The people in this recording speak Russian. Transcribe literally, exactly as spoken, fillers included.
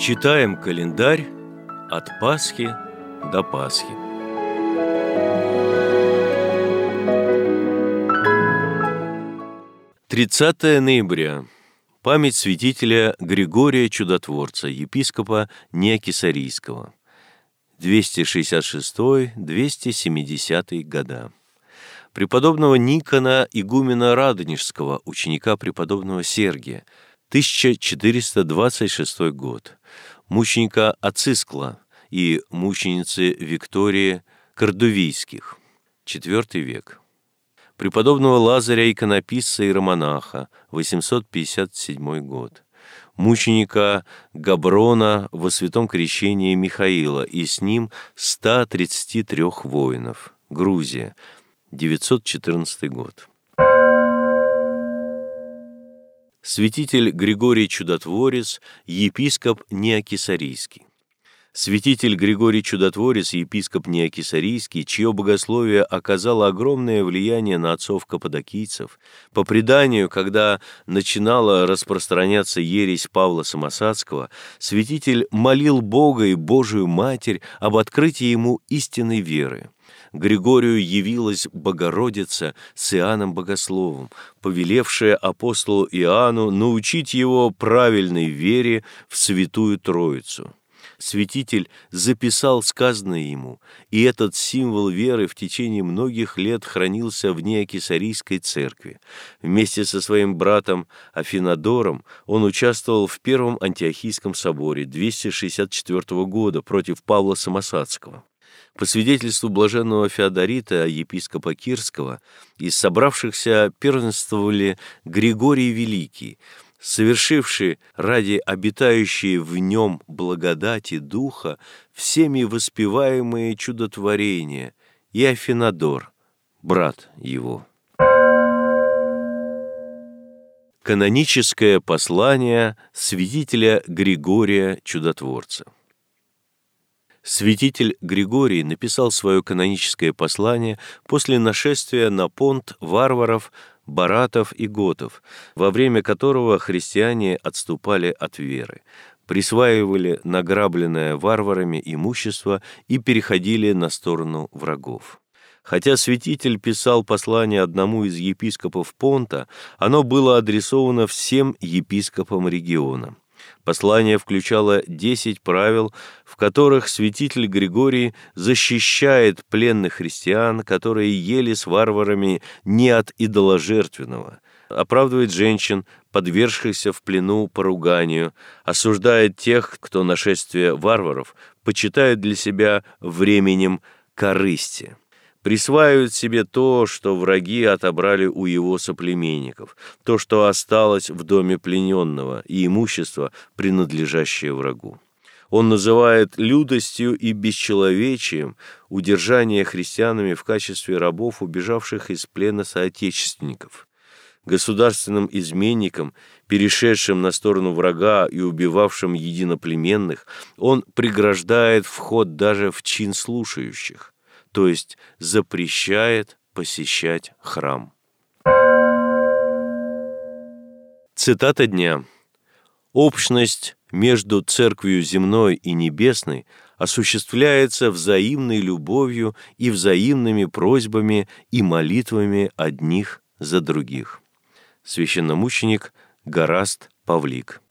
Читаем календарь от Пасхи до Пасхи. тридцатое ноября. Память святителя Григория Чудотворца, епископа Неокесарийского. двести шестьдесят шестой — двести семидесятый года. Преподобного Никона, игумена Радонежского, ученика преподобного Сергия, тысяча четыреста двадцать шестой год. Мученика Ацискла и мученицы Виктории Кордувийских, четвёртый век. Преподобного Лазаря иконописца и иеромонаха, восемьсот пятьдесят седьмой год. Мученика Габрона во святом крещении Михаила и с ним ста тридцати трёх воинов, Грузия, девятьсот четырнадцатый год. Святитель Григорий Чудотворец, епископ Неокесарийский. Святитель Григорий Чудотворец, епископ Неокесарийский, чье богословие оказало огромное влияние на отцов-каппадокийцев, по преданию, когда начинала распространяться ересь Павла Самосадского, святитель молил Бога и Божию Матерь об открытии ему истинной веры. Григорию явилась Богородица с Иоанном Богословом, повелевшая апостолу Иоанну научить его правильной вере в Святую Троицу. Святитель записал сказанное ему, и этот символ веры в течение многих лет хранился в Неокесарийской церкви. Вместе со своим братом Афинадором он участвовал в Первом Антиохийском соборе двести шестьдесят четвёртого года против Павла Самосадского. По свидетельству блаженного Феодорита, епископа Кирского, из собравшихся первенствовали Григорий Великий, совершивший ради обитающей в нем благодати Духа всеми воспеваемые чудотворения, и Афинадор, брат его. Каноническое послание святителя Григория Чудотворца. Святитель Григорий написал свое каноническое послание после нашествия на Понт варваров, баратов и готов, во время которого христиане отступали от веры, присваивали награбленное варварами имущество и переходили на сторону врагов. Хотя святитель писал послание одному из епископов Понта, оно было адресовано всем епископам региона. Послание включало десять правил, в которых святитель Григорий защищает пленных христиан, которые ели с варварами не от идоложертвенного, оправдывает женщин, подвергшихся в плену поруганию, осуждает тех, кто нашествие варваров почитает для себя временем корысти. Присваивает себе то, что враги отобрали у его соплеменников, то, что осталось в доме плененного, и имущество, принадлежащее врагу. Он называет лютостью и бесчеловечием удержание христианами в качестве рабов, убежавших из плена соотечественников. Государственным изменникам, перешедшим на сторону врага и убивавшим единоплеменных, он преграждает вход даже в чин слушающих, то есть запрещает посещать храм. Цитата дня. «Общность между церковью земной и небесной осуществляется взаимной любовью и взаимными просьбами и молитвами одних за других». Священномученик Гораст Павлик.